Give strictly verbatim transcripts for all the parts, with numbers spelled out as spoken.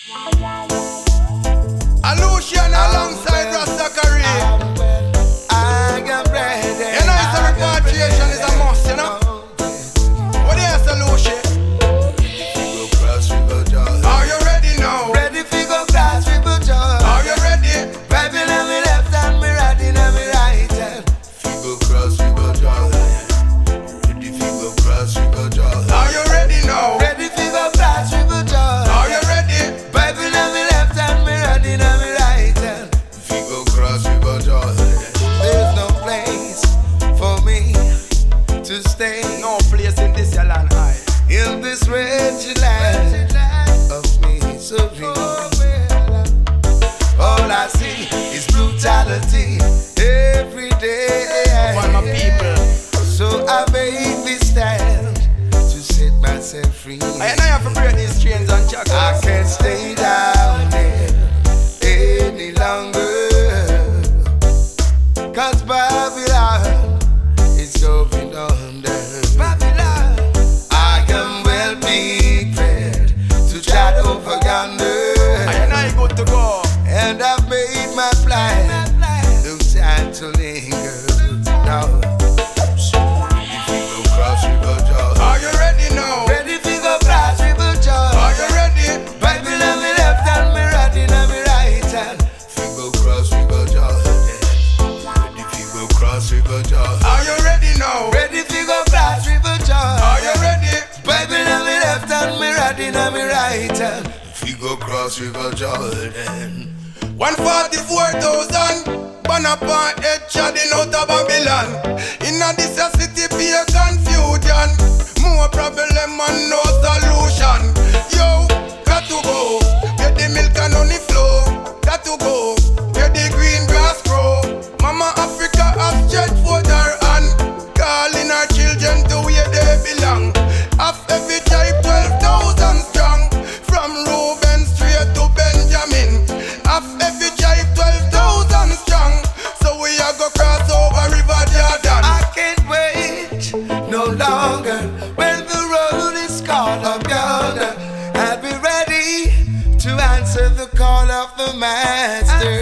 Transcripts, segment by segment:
Alucian alongside Rastakari. I am ready. You know it's a repatriation is a must, you know. What is solution? Go cross River Jordan. Are you ready now? Ready fi go cross River Jordan. Are you ready? Bible on me left and me right in me right hand. Fi go cross River Jordan. Ready fi go cross River Jordan. Are you ready now? Ready fi go cross River Jordan. Are you ready? Bible on me left and me right in me right hand. Fi go cross River Jordan. There's no place for me to stay. No place in this your land high. In this wretched land of misery, all I see is brutality every day. One my people. So I made this stand to set myself free. I know you have to break these chains and shackles. I can't stay down there any longer, 'cause Babylon is going under. Babylon, I am well prepared to chat over yonder, I know you good to go. and I've made my plan. No time to linger now. If you go cross River Jordan, Are you ready now? ready to go cross River Jordan. Are you ready? Bible on me left and me right in me right hand. If you go cross River Jordan, ready to go cross River Jordan. Are you ready now? Ready to go cross River Jordan. Are you ready? Bible on me left and me right in me right hand. If you go cross River Jordan. one forty-four thousand Bonaparte head shedding out of Babylon. In a this a city be a confusion. More problem and no solution. Yo, got to go where the milk and honey flow. Got to go where the green grass grow. Mama Africa has stretched forth her hand, calling her children to where they belong. Of every tribe twelve thousand strong, from Reuben straight to Benjamin. Of every tribe twelve thousand strong, so we are go cross over River Jordan. I can't wait no longer when the road is called up yonder. I'll be ready to answer the call of the Master.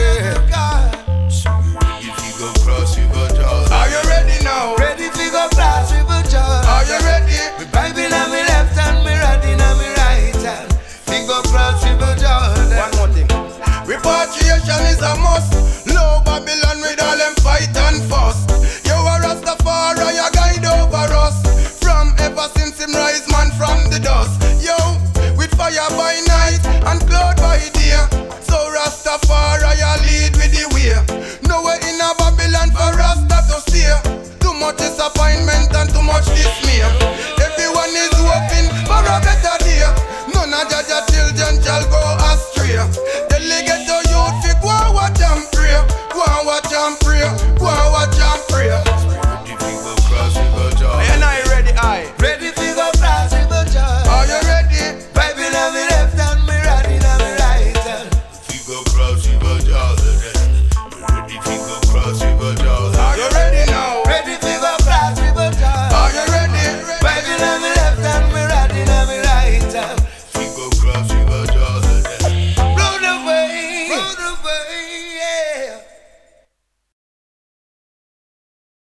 If you go cross River Jordan, Are you ready now? ready to go cross River Jordan. Are you ready? Me Bible on me left and me right in me right hand. We go cross River Jordan. One more thing. Repatriation is a must. Low Babylon with all them fight and fuss. You a Rastafari, you guide over us. From ever since him rise man from the dust. Yo,